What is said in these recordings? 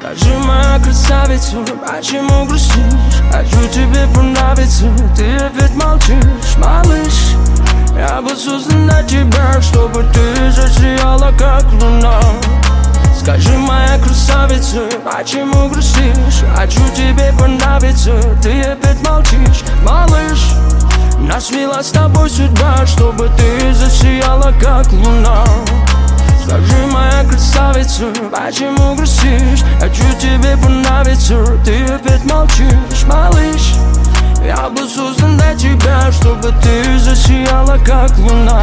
Скажи, моя красавица, почему грустишь? Хочу тебе понравиться, ты опять молчишь. Малыш, я был создан для тебя, чтобы ты засияла, как луна. Скажи, моя красавица, почему грустишь? Хочу тебе понравиться, ты опять молчишь. Малыш, нас свела с тобой судьба, чтобы ты засияла, как луна. Скажи, моя красавица, почему грустишь? Хочу тебе понравиться, ты опять молчишь. Малыш, я был создан для тебя, чтобы ты засияла, как луна.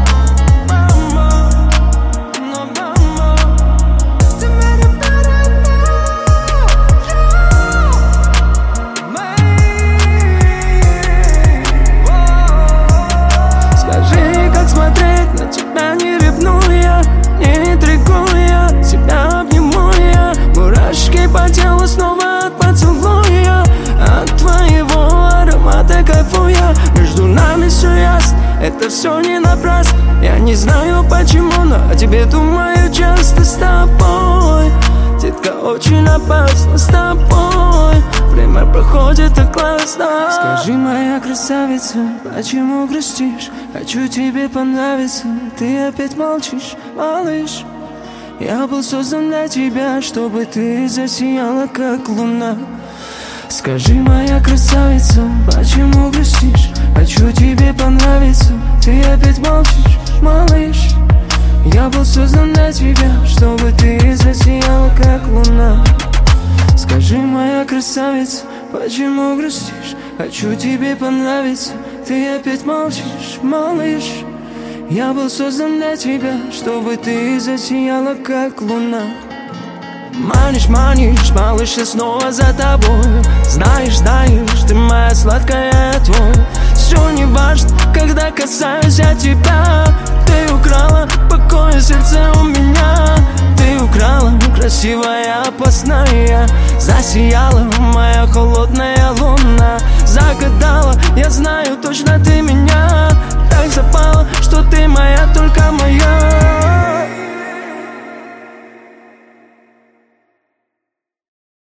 Скажи, как смотреть на тебя, не ревнуя, не интригуя, тебя обниму я. Мурашки по телу снова от поцелуя, от твоего аромата кайфуя. Между нами все ясно, это все не напрасно. Я не знаю почему, но о тебе думаю часто. С тобой, детка, очень опасно. С тобой время проходит так классно. Скажи, моя красавица, почему грустишь? Хочу тебе понравиться, ты опять молчишь. Малыш, я был создан для тебя, чтобы ты засияла, как луна. Скажи, моя красавица, почему грустишь? Хочу тебе понравиться, ты опять молчишь. Малыш, я был создан для тебя, чтобы ты засияла, как луна. Скажи, моя красавица, почему грустишь? Хочу тебе понравиться, ты опять молчишь. Малыш, я был создан для тебя, чтобы ты засияла, как луна. Манишь, манишь, малыш, я снова за тобой. Знаешь, знаешь, ты моя сладкая, я твой. Все не важно, когда касаюсь я тебя. Ты украла покой сердце у меня. Ты украла, красивая, опасная. Засияла моя холодная луна.